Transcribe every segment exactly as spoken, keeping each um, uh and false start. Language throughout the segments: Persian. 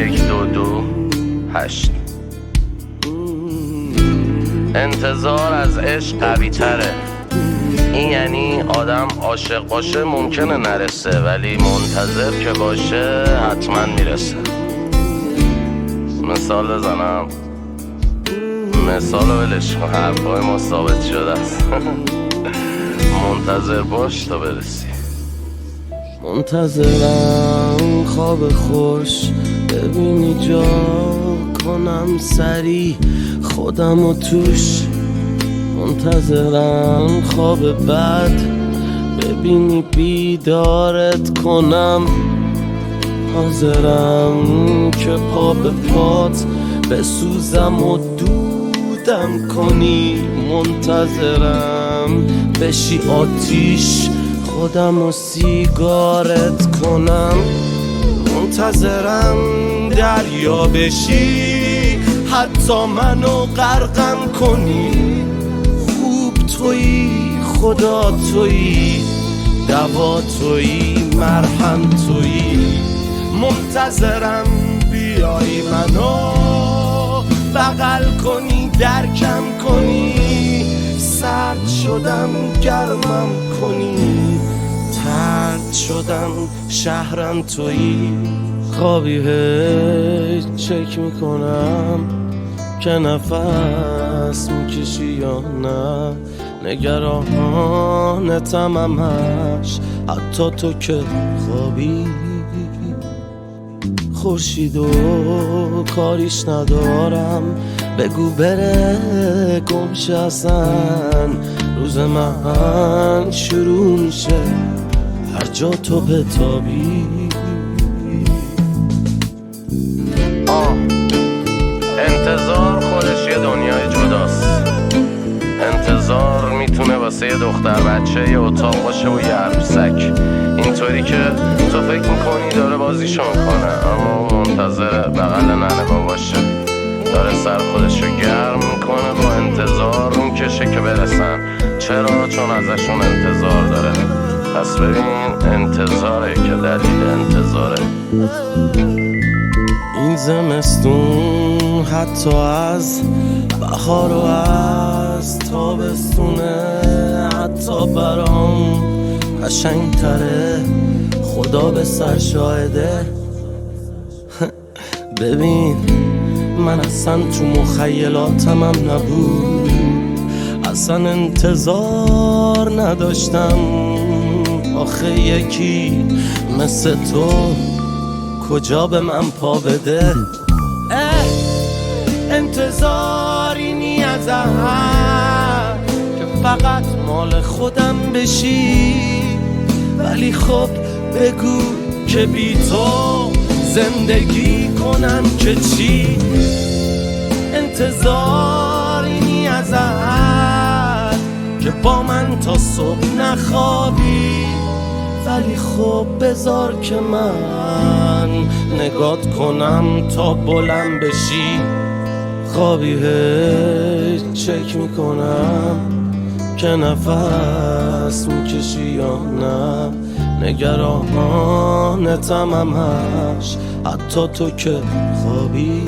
یک دو دو هشت. انتظار از عشق قوی تره. این یعنی آدم عاشق باشه ممکنه نرسه، ولی منتظر که باشه حتما میرسه. مثال بزنم، مثال رو ولش کن، حرفای ما ثابت شده است. منتظر باش تا برسی. منتظرم خواب خوش ببینی جا کنم سری خودم و توش. منتظرم خواب بد ببینی بیدارت کنم. حاضرم که پا به پات بسوزم و دودم کنی. منتظرم بشی آتیش خودم و سیگارت کنم. منتظرم دریا بشی حتی منو غرقم کنی. خوب تویی، خدا تویی، دوا تویی، مرهم تویی. منتظرم بیایی منو بغل کنی، درکم کنی. سرد شدم گرمم کنی، ترد شدم شهرم تویی. خوابی هیچ چک میکنم که نفس میکشی یا نه. نگرانتم همش حتی تو که خوابی. خورشید و کاریش ندارم، بگو بره گمشه اصلا. روز من شروع میشه هر جا تو بتابی. آه انتظار خودش یه دنیای جداست. انتظار میتونه واسه یه دختر بچه یه اتاق باشه و یه عروسک. اینطوری که تو فکر میکنی داره بازیشو میکنه، اما منتظر بغل ننه باباشه. داره سر خودشو گرم میکنه، با انتظار میکشه که برسن. چرا؟ چون ازشون انتظار داره. پس ببین انتظاره که دلیل انتظاره. این زمستون حتی از بهار و از تابستونه حتی برام قشنگ تره. خدا به سر شاهده. ببین من اصلا تو مخیلاتم هم نبود، اصلا انتظار نداشتم. آخه یکی مثل تو کجا به من پا بده. انتظاری نی ازم که فقط مال خودم بشی، ولی خب بگو که بی تو زندگی کنم که چی. انتظاری نی ازم که با من تا صبح نخوابی، ولی خب بذار که من نگات کنم تا بلند بشی. خوابی هیچ چک میکنم که نفس میکشی یا نه. نگرانتم همش حتی تو که خوابی.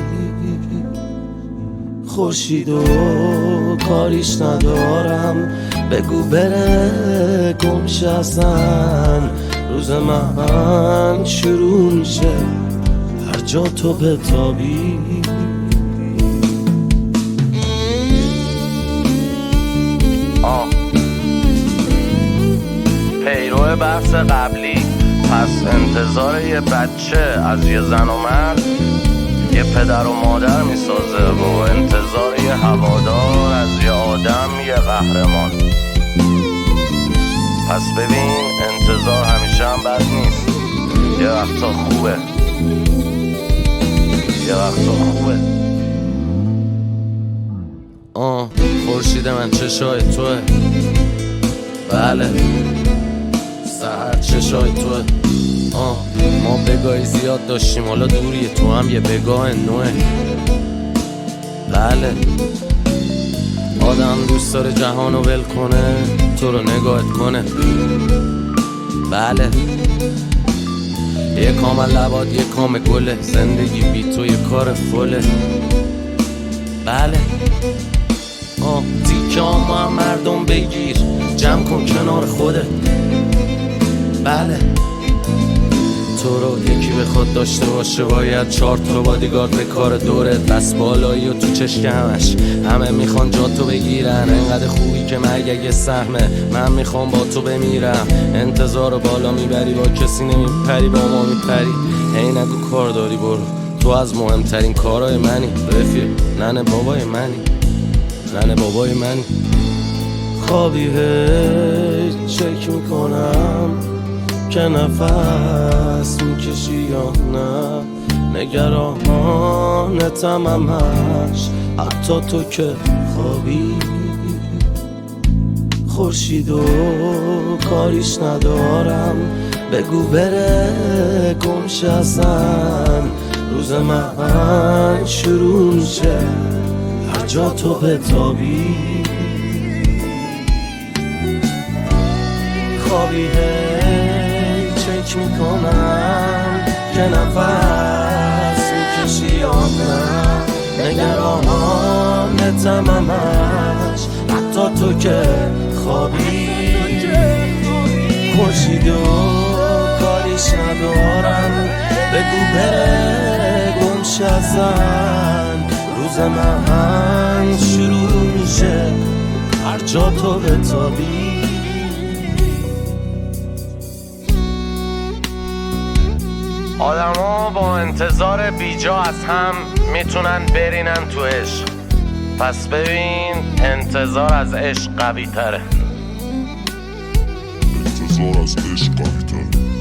خورشید و کاریش ندارم، بگو بره گمشه اصلا. روز من شروع میشه هر جا تو بتابی. آه پیرو بحث قبلی، پس انتظار یه بچه از یه زن و مرد یه پدر و مادر میسازه، و انتظار یه هوادار از یه آدم یه قهرمان. پس ببین انتظار همیشه هم بد نیست، یه وقتا خوبه، یه وقتا خوبه. آه خورشید من چشای توه، بله سحر چشای توه. آه ما بگاهی زیاد داشتیم، حالا دوریه، تو هم یه بگاه نوه. بله آدم دوست داره جهانو ول کنه، تو رو نگاهت کنه. بله یه کام لباد یه کام گله، زندگی بی تو یه کار فله. بله آه تیکه آما هم مردم بگیر، جمع کن کنار خوده. بله تو رو یکی بخواد داشته باشه باید چهار تا بادیگارد به کار دوره. دست بالایی و تو چشک همش همه میخوان جا تو بگیرن. انقدر خوبی که مرگ اگه سهمه، من میخوام با تو بمیرم. انتظار بالا میبری با کسی نمیپری، با ما میپری. هی نگو کار داری برو، تو از مهمترین کارهای منی. رفیق ننه بابای منی، ننه بابای منی. خوابی هی چک میکنم که نفس میکشی یا نه. نگرانتم همش حتی تو که خوابی. خورشید و کاریش ندارم، بگو بره گمشه اصلا. روز من شروع میشه هر جا تو بتابی. خوابی چک میکنم که نفس میکشی یا نه. نگرانتم همش حتی تو که خوابی. خورشید و کاریش ندارم، بگو بره گمشه ازن. روز من شروع میشه هر جا تو بتابی. آدما با انتظار بیجا از هم میتونن برینن تو عشق. پس ببین انتظار از عشق قوی تره. انتظار از عشق قوی تره.